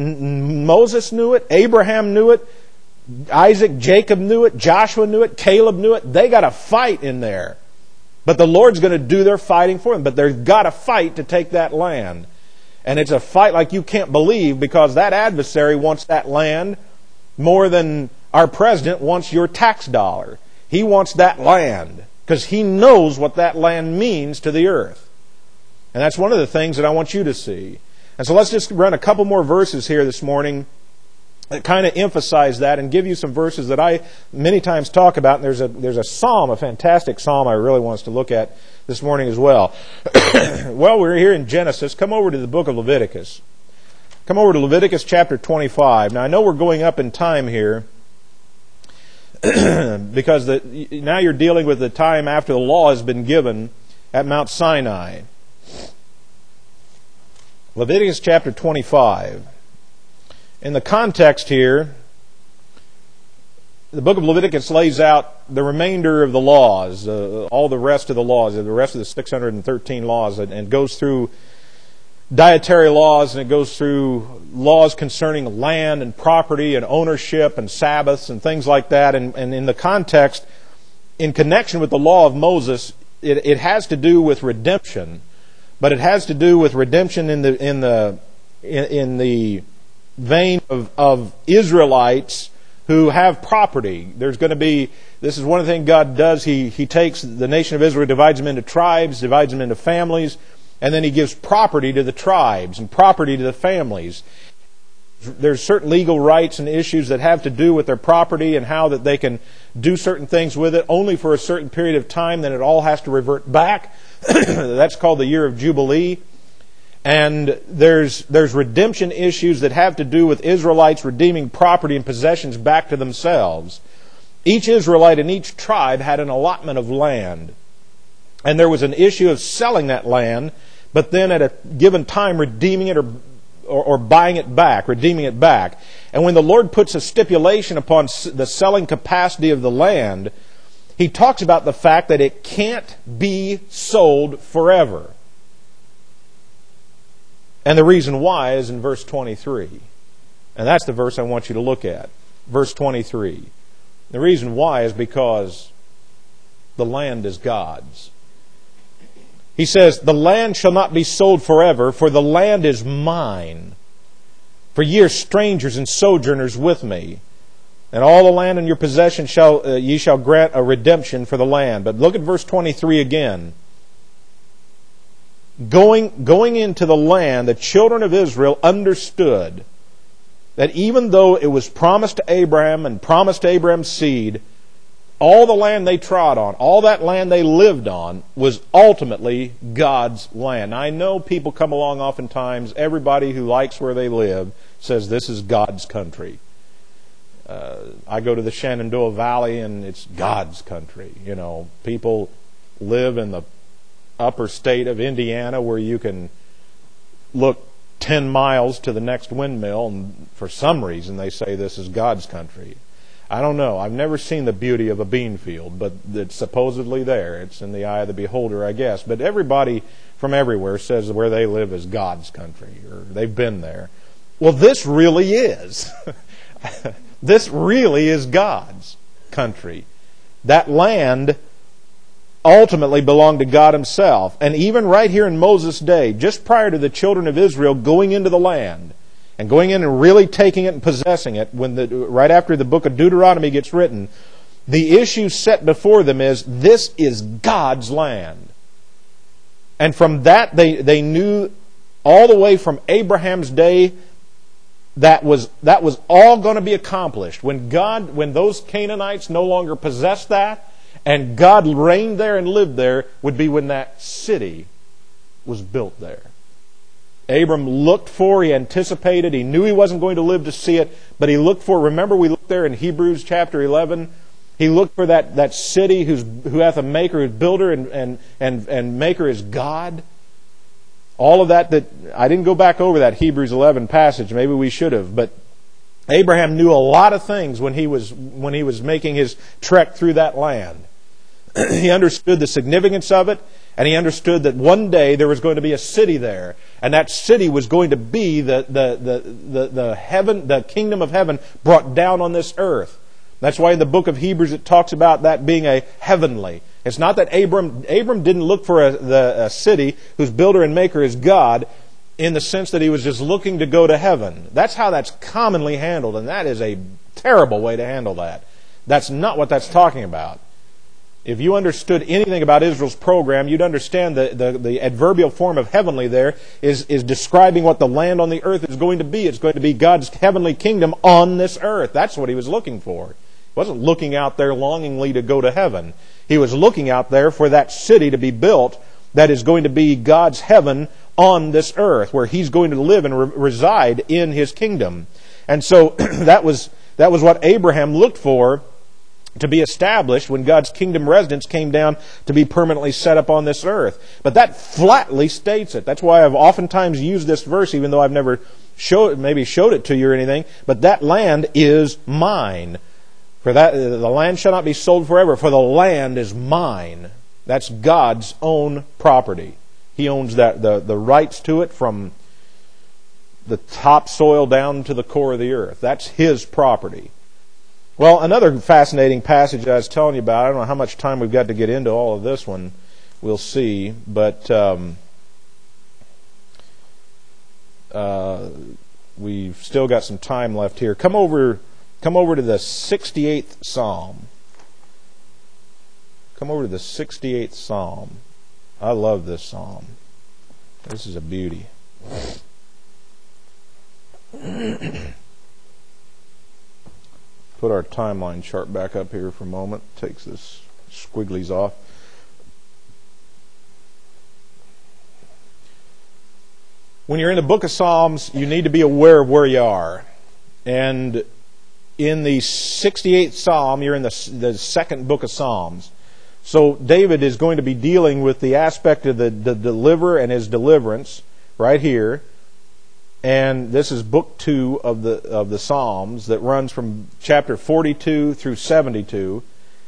Moses knew it, Abraham knew it, Isaac, Jacob knew it, Joshua knew it, Caleb knew it. They got a fight in there. But the Lord's going to do their fighting for them. But they've got to fight to take that land. And it's a fight like you can't believe, because that adversary wants that land more than our president wants your tax dollar. He wants that land because he knows what that land means to the earth. And that's one of the things that I want you to see. And so let's just run a couple more verses here this morning that kind of emphasize that and give you some verses that I many times talk about. And there's a there's a psalm, a fantastic psalm I really want us to look at this morning as well. Well, we're here in Genesis. Come over to the book of Leviticus. Come over to Leviticus chapter twenty-five. Now, I know we're going up in time here because the, now you're dealing with the time after the law has been given at Mount Sinai. Leviticus chapter twenty-five. In the context here, the book of Leviticus lays out the remainder of the laws, uh, all the rest of the laws, the rest of the six hundred thirteen laws, and, and goes through dietary laws, and it goes through laws concerning land and property and ownership and Sabbaths and things like that. And, and in the context, in connection with the law of Moses, it, it has to do with redemption, but it has to do with redemption in the in the in, in the vein of, of Israelites who have property. There's going to be, this is one of the things God does, He, he takes the nation of Israel, divides them into tribes, divides them into families, and then He gives property to the tribes and property to the families. There's certain legal rights and issues that have to do with their property and how that they can do certain things with it only for a certain period of time, then it all has to revert back. That's called the year of Jubilee. And there's there's redemption issues that have to do with Israelites redeeming property and possessions back to themselves. Each Israelite in each tribe had an allotment of land. And there was an issue of selling that land, but then at a given time redeeming it or Or, or buying it back, redeeming it back. And when the Lord puts a stipulation upon the selling capacity of the land, He talks about the fact that it can't be sold forever. And the reason why is in verse twenty-three. And that's the verse I want you to look at. Verse twenty-three. The reason why is because the land is God's. He says, "The land shall not be sold forever, for the land is mine. For ye are strangers and sojourners with me. And all the land in your possession shall uh, ye shall grant a redemption for the land." But look at verse twenty-three again. Going, going into the land, the children of Israel understood that even though it was promised to Abraham and promised to Abraham's seed, all the land they trod on, all that land they lived on, was ultimately God's land. Now, I know people come along oftentimes, everybody who likes where they live says this is God's country. Uh, I go to the Shenandoah Valley and it's God's country. You know, people live in the upper state of Indiana where you can look ten miles to the next windmill and for some reason they say this is God's country. I don't know. I've never seen the beauty of a bean field, but it's supposedly there. It's in the eye of the beholder, I guess. But everybody from everywhere says where they live is God's country, or they've been there. Well, this really is. This really is God's country. That land ultimately belonged to God Himself. And even right here in Moses' day, just prior to the children of Israel going into the land, and going in and really taking it and possessing it, when the right after the book of Deuteronomy gets written, the issue set before them is, this is God's land. And from that, they, they knew all the way from Abraham's day that was, that was all going to be accomplished. When God, when those Canaanites no longer possessed that, and God reigned there and lived there, would be when that city was built there. Abram looked for, he anticipated, he knew he wasn't going to live to see it, but he looked for, remember we looked there in Hebrews chapter eleven, he looked for that, that city who's, who hath a maker, whose builder and, and, and, and maker is God. All of that, that, I didn't go back over that Hebrews eleven passage, maybe we should have, but Abraham knew a lot of things when he was, when he was making his trek through that land. He understood the significance of it, and he understood that one day there was going to be a city there, and that city was going to be the, the, the, the, the heaven, the kingdom of heaven brought down on this earth. That's why in the book of Hebrews it talks about that being a heavenly. It's not that Abram, Abram didn't look for a, the, a city whose builder and maker is God in the sense that he was just looking to go to heaven. That's how that's commonly handled, and that is a terrible way to handle that. That's not what that's talking about. If you understood anything about Israel's program, you'd understand the, the, the adverbial form of heavenly there is, is describing what the land on the earth is going to be. It's going to be God's heavenly kingdom on this earth. That's what he was looking for. He wasn't looking out there longingly to go to heaven. He was looking out there for that city to be built that is going to be God's heaven on this earth, where He's going to live and re- reside in His kingdom. And so that was that was what Abraham looked for to be established when God's kingdom residence came down to be permanently set up on this earth. But that flatly states it. That's why I've oftentimes used this verse, even though I've never showed, maybe showed it to you or anything. But that land is mine. For that, the land shall not be sold forever, for the land is mine. That's God's own property. He owns that the, the rights to it from the topsoil down to the core of the earth. That's His property. Well, another fascinating passage I was telling you about, I don't know how much time we've got to get into all of this one, we'll see, but um, uh, we've still got some time left here. Come over come over to the sixty-eighth Psalm. Come over to the sixty-eighth Psalm. I love this Psalm. This is a beauty. Put our timeline chart back up here for a moment. Takes this squigglies off. When you're in the book of Psalms, you need to be aware of where you are. And in the sixty-eighth Psalm, you're in the, the second book of Psalms. So David is going to be dealing with the aspect of the, the deliverer and his deliverance right here. And this is book two of the of the Psalms that runs from chapter forty-two through seventy-two.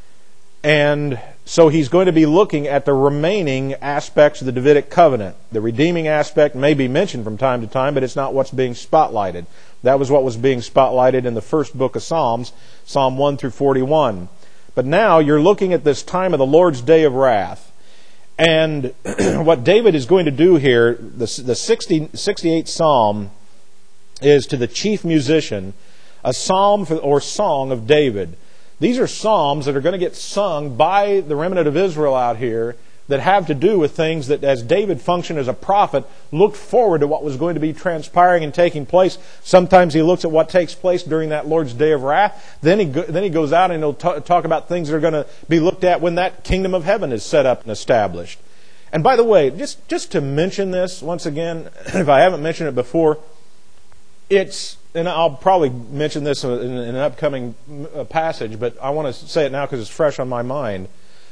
And so he's going to be looking at the remaining aspects of the Davidic covenant. The redeeming aspect may be mentioned from time to time, but it's not what's being spotlighted. That was what was being spotlighted in the first book of Psalms, Psalm one through forty-one. But now you're looking at this time of the Lord's day of wrath. And what David is going to do here, the, the sixty, sixty-eighth Psalm, is to the chief musician, a psalm for, or song of David. These are psalms that are going to get sung by the remnant of Israel out here that have to do with things that, as David functioned as a prophet, looked forward to what was going to be transpiring and taking place. Sometimes he looks at what takes place during that Lord's day of wrath. Then he go, then he goes out and he'll t- talk about things that are going to be looked at when that kingdom of heaven is set up and established. And by the way, just, just to mention this once again, if I haven't mentioned it before, it's, and I'll probably mention this in an upcoming passage, but I want to say it now because it's fresh on my mind.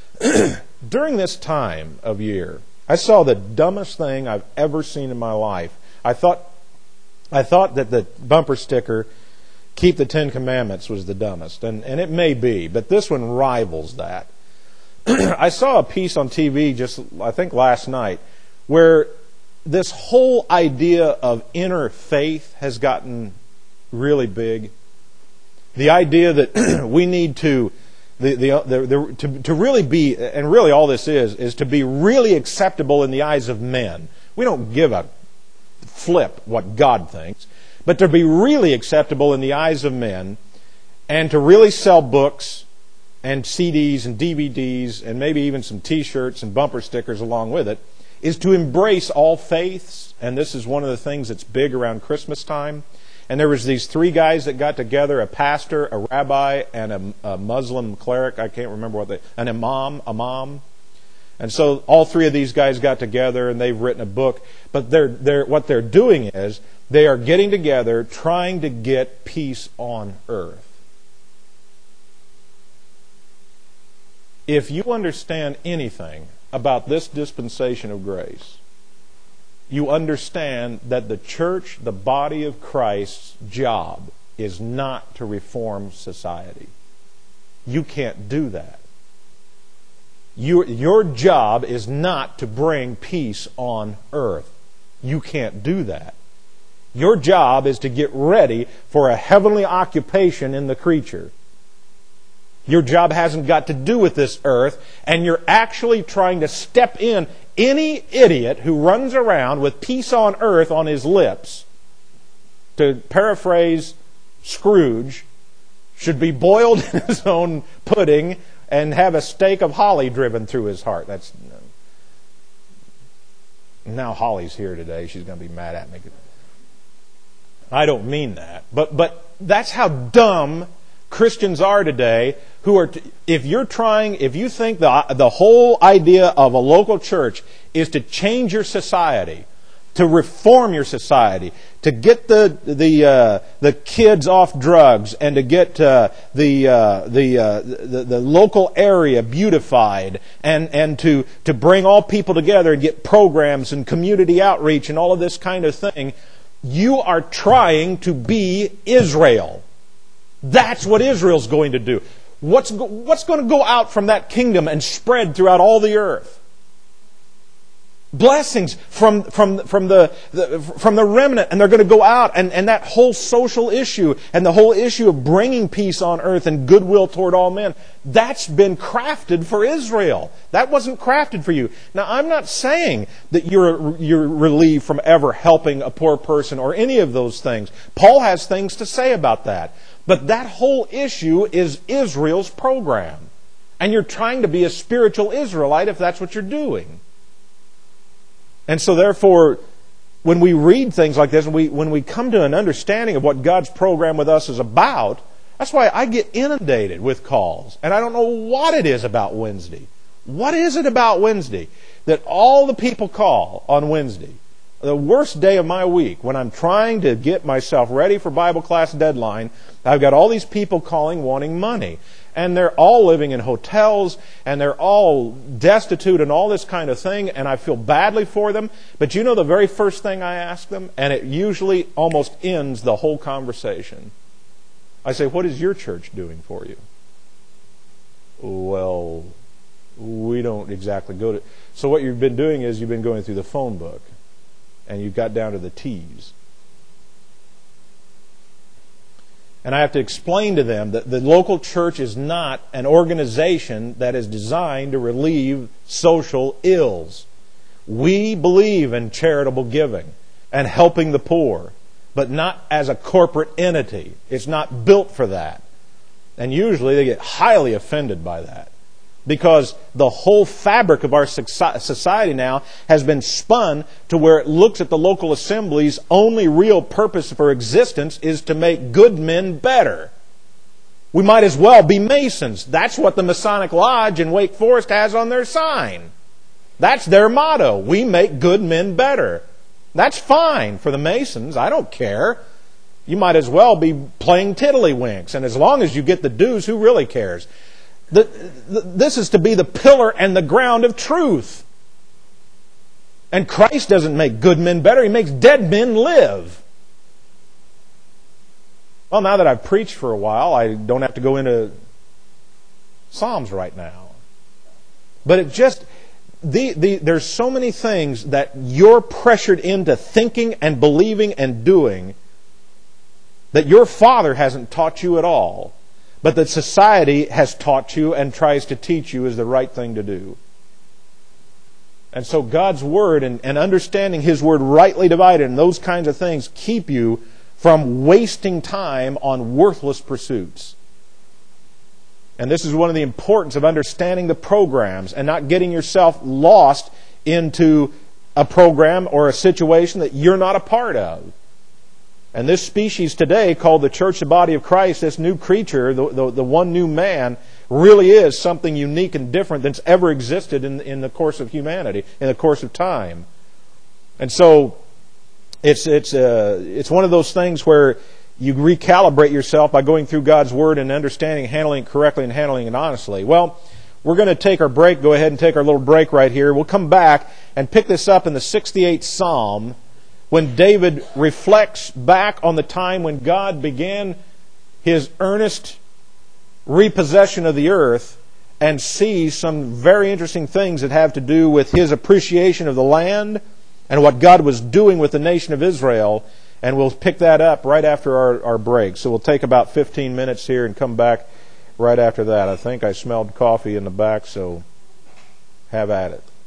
During this time of year, I saw the dumbest thing I've ever seen in my life. I thought, I thought that the bumper sticker, "Keep the Ten Commandments," was the dumbest, and, and it may be, but this one rivals that. I saw a piece on T V just, I think last night, where this whole idea of inner faith has gotten really big. The idea that we need to The, the, the, the, to, to really be, and really all this is, is to be really acceptable in the eyes of men. We don't give a flip what God thinks, but to be really acceptable in the eyes of men, and to really sell books and C Ds and D V Ds and maybe even some T-shirts and bumper stickers along with it, is to embrace all faiths. And this is one of the things that's big around Christmas time. And there was these three guys that got together, a pastor, a rabbi, and a, a Muslim cleric. I can't remember what they, an imam, imam. And so all three of these guys got together and they've written a book. But they're, they're, what they're doing is they are getting together trying to get peace on earth. If you understand anything about this dispensation of grace, you understand that the church, the body of Christ's job is not to reform society. You can't do that. You, your job is not to bring peace on earth. You can't do that. Your job is to get ready for a heavenly occupation in the creature. Your job hasn't got to do with this earth, and you're actually trying to step in. Any idiot who runs around with peace on earth on his lips, to paraphrase Scrooge, should be boiled in his own pudding and have a stake of holly driven through his heart. That's now Holly's here today. She's going to be mad at me. I don't mean that, but but that's how dumb Christians are today, who are, t- if you're trying, if you think the, the whole idea of a local church is to change your society, to reform your society, to get the the uh, the kids off drugs, and to get uh, the, uh, the, uh, the the local area beautified, and and to to bring all people together and get programs and community outreach and all of this kind of thing, you are trying to be Israel. That's what Israel's going to do. What's, what's going to go out from that kingdom and spread throughout all the earth? Blessings from, from, from, the, the, from the remnant, and they're going to go out, and, and that whole social issue and the whole issue of bringing peace on earth and goodwill toward all men, that's been crafted for Israel. That wasn't crafted for you. Now, I'm not saying that you're, you're relieved from ever helping a poor person or any of those things. Paul has things to say about that. But that whole issue is Israel's program. And you're trying to be a spiritual Israelite if that's what you're doing. And so therefore, when we read things like this, when we, when we come to an understanding of what God's program with us is about, that's why I get inundated with calls. And I don't know what it is about Wednesday. What is it about Wednesday that all the people call on Wednesday? The worst day of my week, when I'm trying to get myself ready for Bible class deadline, I've got all these people calling wanting money. And they're all living in hotels, and they're all destitute and all this kind of thing, and I feel badly for them. But you know the very first thing I ask them, and it usually almost ends the whole conversation. I say, what is your church doing for you? Well, we don't exactly go to... So what you've been doing is you've been going through the phone book, and you've got down to the T's. And I have to explain to them that the local church is not an organization that is designed to relieve social ills. We believe in charitable giving and helping the poor, but not as a corporate entity. It's not built for that. And usually they get highly offended by that, because the whole fabric of our society now has been spun to where it looks at the local assembly's only real purpose for existence is to make good men better. We might as well be Masons. That's what the Masonic Lodge in Wake Forest has on their sign. That's their motto. We make good men better. That's fine for the Masons. I don't care. You might as well be playing tiddlywinks. And as long as you get the dues, who really cares? The, the, this is to be the pillar and the ground of truth. And Christ doesn't make good men better. He makes dead men live. Well, now that I've preached for a while, I don't have to go into Psalms right now. But it just... The, the, there's so many things that you're pressured into thinking and believing and doing that your father hasn't taught you at all, but that society has taught you and tries to teach you is the right thing to do. And so God's Word and, and understanding His Word rightly divided and those kinds of things keep you from wasting time on worthless pursuits. And this is one of the importance of understanding the programs and not getting yourself lost into a program or a situation that you're not a part of. And this species today, called the Church, the Body of Christ, this new creature, the, the, the one new man, really is something unique and different that's ever existed in, in the course of humanity, in the course of time. And so it's it's uh, it's one of those things where you recalibrate yourself by going through God's Word and understanding, handling it correctly and handling it honestly. Well, we're going to take our break, go ahead and take our little break right here. We'll come back and pick this up in the sixty-eighth Psalm when David reflects back on the time when God began His earnest repossession of the earth and sees some very interesting things that have to do with His appreciation of the land and what God was doing with the nation of Israel. And we'll pick that up right after our, our break. So we'll take about fifteen minutes here and come back right after that. I think I smelled coffee in the back, so have at it.